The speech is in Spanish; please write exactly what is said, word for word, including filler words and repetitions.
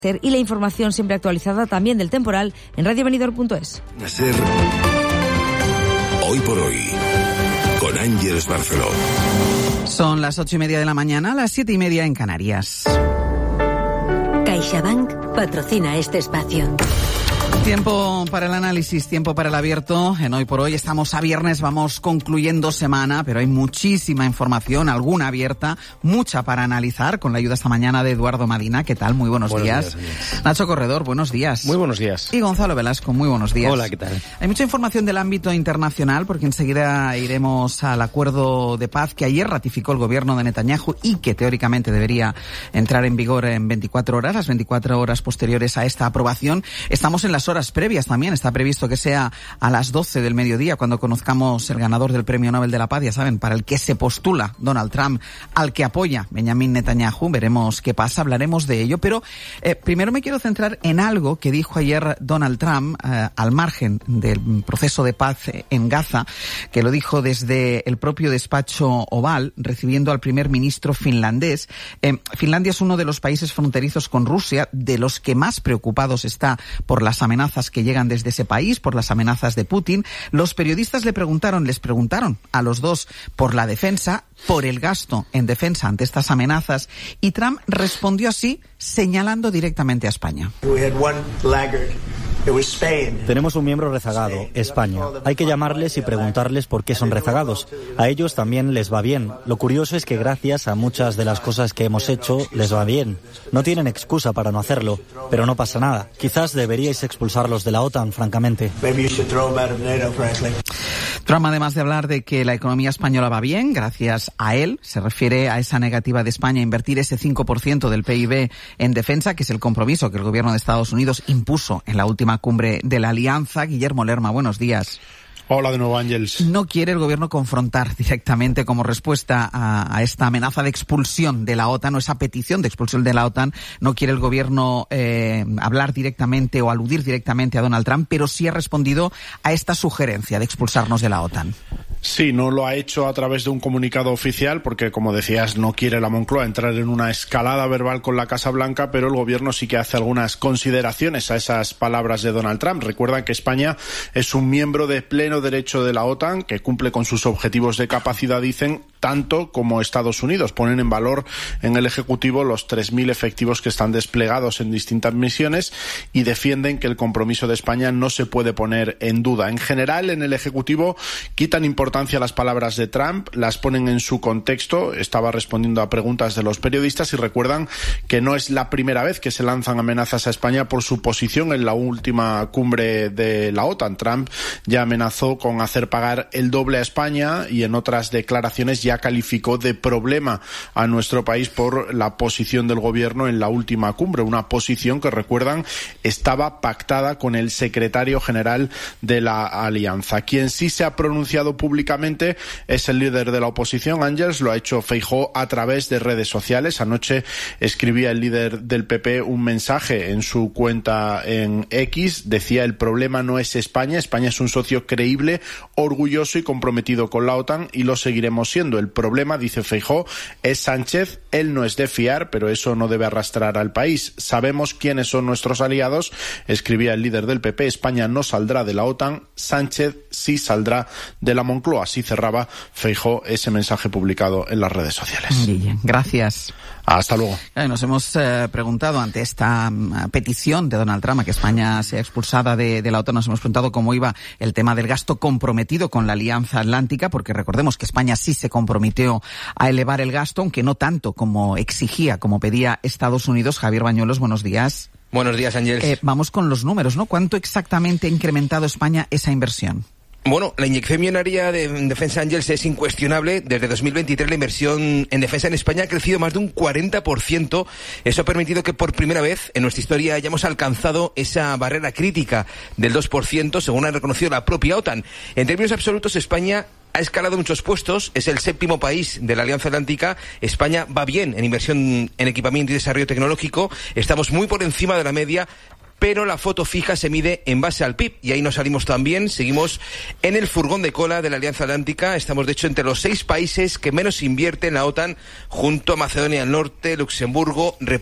Y la información siempre actualizada también del temporal en radio benidorm punto es. Ser hoy por hoy con Ángeles Barceló. Son las ocho y media de la mañana, las siete y media en Canarias. CaixaBank patrocina este espacio. Tiempo para el análisis, tiempo para el abierto. En Hoy por Hoy estamos a viernes, vamos concluyendo semana, pero hay muchísima información, alguna abierta, mucha para analizar, con la ayuda esta mañana de Eduardo Madina. ¿Qué tal? Muy buenos, buenos días. días Nacho Corredor, buenos días. Muy buenos días. Y Gonzalo Velasco, muy buenos días. Hola, ¿qué tal? Hay mucha información del ámbito internacional, porque enseguida iremos al acuerdo de paz que ayer ratificó el gobierno de Netanyahu y que teóricamente debería entrar en vigor en veinticuatro horas, las veinticuatro horas posteriores a esta aprobación. Estamos en las horas previas también. Está previsto que sea a las doce del mediodía cuando conozcamos el ganador del Premio Nobel de la Paz, ya saben, para el que se postula Donald Trump, al que apoya Benjamin Netanyahu. Veremos qué pasa, hablaremos de ello, pero eh, primero me quiero centrar en algo que dijo ayer Donald Trump eh, al margen del proceso de paz en Gaza, que lo dijo desde el propio despacho Oval, recibiendo al primer ministro finlandés. Eh, Finlandia es uno de los países fronterizos con Rusia, de los que más preocupados está por las amenazas que llegan desde ese país, por las amenazas de Putin. Los periodistas le preguntaron, les preguntaron a los dos por la defensa, por el gasto en defensa ante estas amenazas, y Trump respondió así, señalando directamente a España. Tenemos un miembro rezagado, España. Hay que llamarles y preguntarles por qué son rezagados. A ellos también les va bien. Lo curioso es que gracias a muchas de las cosas que hemos hecho, les va bien. No tienen excusa para no hacerlo, pero no pasa nada. Quizás deberíais expulsarlos de la OTAN, francamente. Trump, además de hablar de que la economía española va bien, gracias a él, se refiere a esa negativa de España a invertir ese cinco por ciento del P I B en defensa, que es el compromiso que el gobierno de Estados Unidos impuso en la última cumbre de la Alianza. Guillermo Lerma, buenos días. Hola de nuevo, Ángeles. No quiere el gobierno confrontar directamente como respuesta a, a esta amenaza de expulsión de la OTAN o esa petición de expulsión de la OTAN. No quiere el gobierno eh, hablar directamente o aludir directamente a Donald Trump, pero sí ha respondido a esta sugerencia de expulsarnos de la OTAN. Sí, no lo ha hecho a través de un comunicado oficial porque, como decías, no quiere la Moncloa entrar en una escalada verbal con la Casa Blanca, pero el gobierno sí que hace algunas consideraciones a esas palabras de Donald Trump. Recuerda que España es un miembro de pleno derecho de la OTAN, que cumple con sus objetivos de capacidad, dicen, tanto como Estados Unidos. Ponen en valor en el Ejecutivo los tres mil efectivos que están desplegados en distintas misiones y defienden que el compromiso de España no se puede poner en duda. En general, en el Ejecutivo quitan importancia a las palabras de Trump, las ponen en su contexto. Estaba respondiendo a preguntas de los periodistas y recuerdan que no es la primera vez que se lanzan amenazas a España por su posición en la última cumbre de la OTAN. Trump ya amenazó con hacer pagar el doble a España y en otras declaraciones ya calificó de problema a nuestro país por la posición del gobierno en la última cumbre, una posición que, recuerdan, estaba pactada con el secretario general de la Alianza. Quien sí se ha pronunciado públicamente es el líder de la oposición, Ángels. Lo ha hecho Feijóo a través de redes sociales. Anoche escribía el líder del P P un mensaje en su cuenta en X. Decía: el problema no es España, España es un socio creíble, orgulloso y comprometido con la OTAN y lo seguiremos siendo. El problema, dice Feijóo, es Sánchez. Él no es de fiar, pero eso no debe arrastrar al país. Sabemos quiénes son nuestros aliados, escribía el líder del P P. España no saldrá de la OTAN, Sánchez sí saldrá de la Moncloa. Así cerraba Feijóo ese mensaje publicado en las redes sociales. Bien, gracias. Hasta luego. Nos hemos eh, preguntado ante esta um, petición de Donald Trump a que España sea expulsada de, de la OTAN, nos hemos preguntado cómo iba el tema del gasto comprometido con la Alianza Atlántica, porque recordemos que España sí se comprometió a elevar el gasto, aunque no tanto como exigía, como pedía Estados Unidos. Javier Bañuelos, buenos días. Buenos días, Ángeles. Eh, vamos con los números, ¿no? ¿Cuánto exactamente ha incrementado España esa inversión? Bueno, la inyección millonaria de defensa, Ángels, es incuestionable. Desde dos mil veintitrés la inversión en defensa en España ha crecido más de un cuarenta por ciento. Eso ha permitido que por primera vez en nuestra historia hayamos alcanzado esa barrera crítica del dos por ciento, según ha reconocido la propia OTAN. En términos absolutos, España ha escalado muchos puestos, es el séptimo país de la Alianza Atlántica. España va bien en inversión en equipamiento y desarrollo tecnológico. Estamos muy por encima de la media, pero la foto fija se mide en base al P I B, y ahí nos salimos también. Seguimos en el furgón de cola de la Alianza Atlántica. Estamos, de hecho, entre los seis países que menos invierte en la OTAN, junto a Macedonia del Norte, Luxemburgo, República